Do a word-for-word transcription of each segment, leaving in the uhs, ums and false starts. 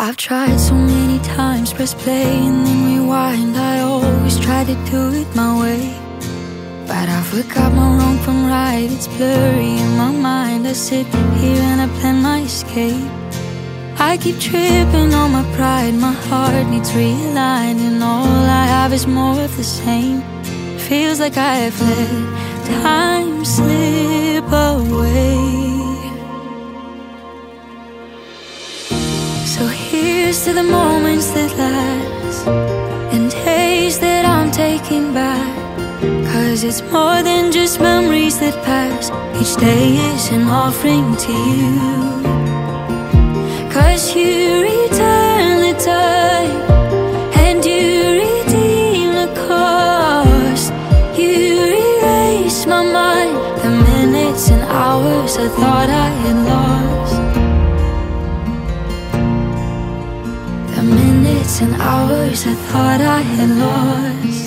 I've tried so many times, press play and then rewind. I always try to do it my way, but I forgot my wrong from right. It's blurry in my mind. I sit here and I plan my escape. I keep tripping on my pride. My heart needs realigning. All I have is more of the same. Feels like I have let time slip away. So here's to the moments that last and days that I'm taking back, 'cause it's more than just memories that pass. Each day is an offering to you, 'cause you return the time and you redeem the cost. You erase my mind, the minutes and hours I thought I had lost. The minutes and hours I thought I had lost.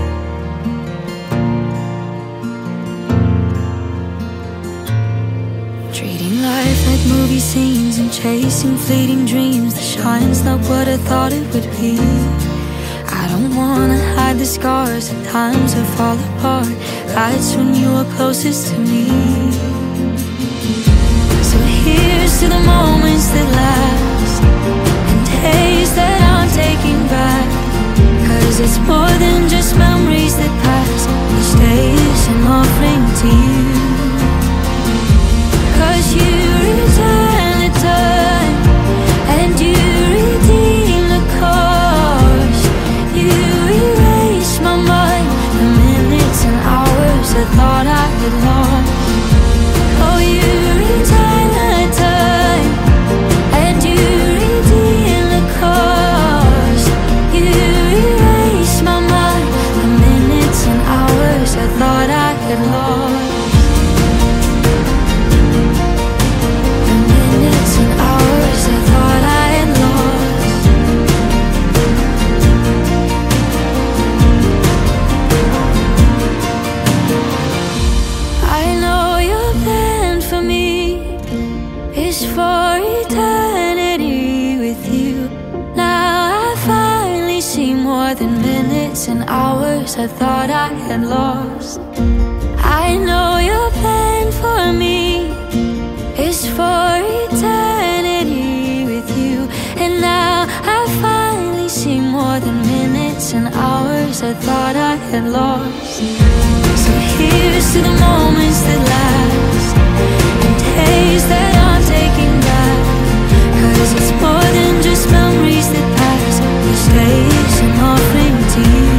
Treating life like movie scenes and chasing fleeting dreams. The shine's not what I thought it would be. I don't wanna hide the scars, the times I fall apart. That's when you were closest to me. So here's to the moments that last and days that I'm taking back, 'cause it's more than just memories that pass. Each day is an offering to you, 'cause you return the time and you redeem the cost. You erase my mind, the minutes and hours I thought I had lost. Oh, you return the time and you redeem the cost. You erase my mind, the minutes and hours I thought I had lost. For eternity with you. Now I finally see more than minutes and hours I thought I had lost. I know your plan for me is for eternity with you, and now I finally see more than minutes and hours I thought I had lost. So here's to the moments that last and days that I'm taking back, 'cause it's more than just memories that pass. Each day is an offering to you,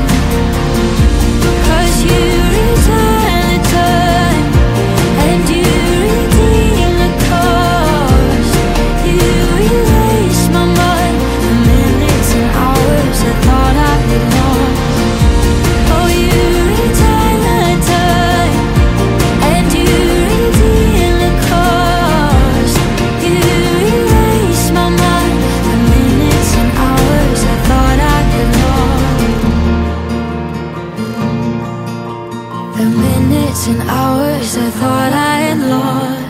'cause you return the time and you redeem the cost. You erase my mind, the minutes and hours I thought I had lost. Oh, you return the time and you redeem the cost. You erase my mind, the minutes and hours I thought I had lost. The minutes and hours I thought I had lost.